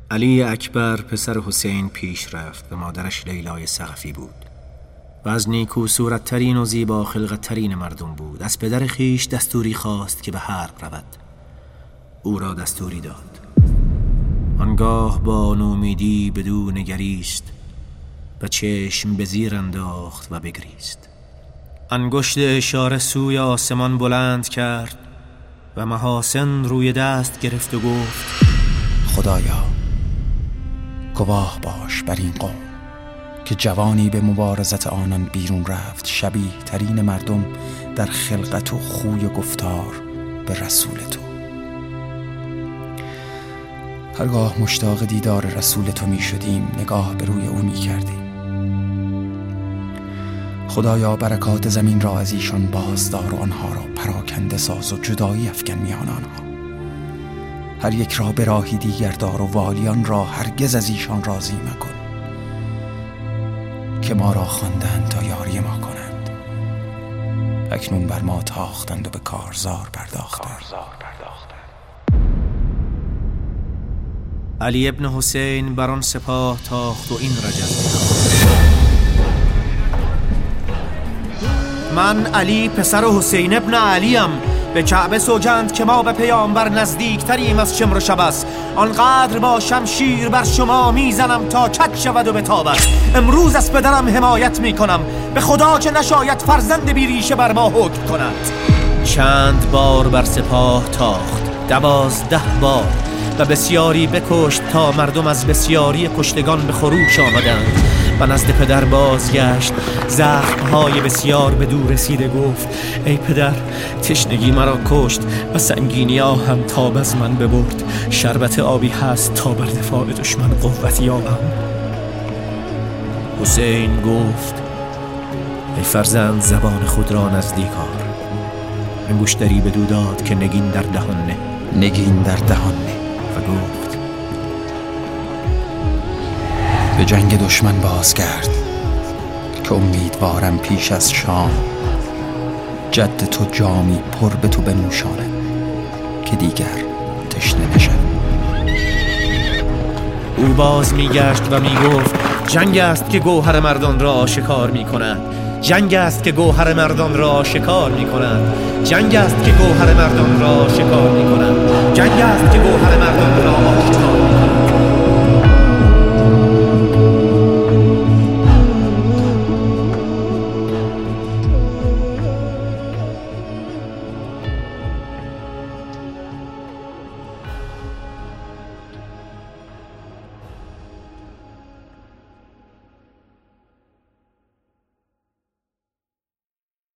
علی اکبر پسر حسین پیش رفت و مادرش لیلای ثقفی بود و از نیکو صورت‌ترین و زیبا خلقت‌ترین مردم بود. از پدر خیش دستوری خواست که به حرب رود. او را دستوری داد. آنگاه با نومیدی بدو نگریست و چشم به زیر انداخت و بگریست. انگشت اشاره سوی آسمان بلند کرد و محاسن روی دست گرفت و گفت: خدایا گواه باش بر این قوم که جوانی به مبارزت آنان بیرون رفت، شبیه ترین مردم در خلقت و خوی و گفتار به رسول تو. هرگاه مشتاق دیدار رسول تو می شدیم نگاه به روی او می کردیم. خدایا برکات زمین را از ایشان بازدار و آنها را پراکنده ساز و جدایی افکن میان آنها. هر یک را به راهی دیگر دار و والیان را هرگز از ایشان راضی مکن که ما را خواندند تا یاری ما کنند. اکنون بر ما تاختند و به کارزار پرداختند. علی ابن حسین بر آن سپاه تاخت و این رجز: من علی پسر حسین ابن علیم به کعبه سوگند که ما به پیامبر نزدیکتریم از شمر و شبس. آنقدر با شمشیر بر شما میزنم تا کج شود و بتابد. امروز از پدرم حمایت میکنم، به خدا که نشاید فرزند بیریشه بر ما حکم کند. چند بار بر سپاه تاخت، 12 بار، و بسیاری بکشت تا مردم از بسیاری کشتگان به خروش آمدند و نزد پدر بازگشت. زخمهای بسیار به دور رسیده گفت: ای پدر، تشنگی مرا کشت و سنگینی آهم تاب از من ببرد. شربت آبی هست تا بر دفاع دشمن قوت یابم. حسین گفت: ای فرزند، زبان خود را نزدیک آر. انگشتری بدو داد که نگین در دهان نه. نگین در دهان نه و گفت: به جنگ دشمن بازگرد که امیدوارم پیش از شام جد تو جامی پر به تو بنوشانه که دیگر تشنه نشد. او باز میگشت و میگفت: جنگ است که گوهر مردان را آشکار میکند. جنگ است که گوهر مردان را آشکار میکند. جنگ است که گوهر مردان را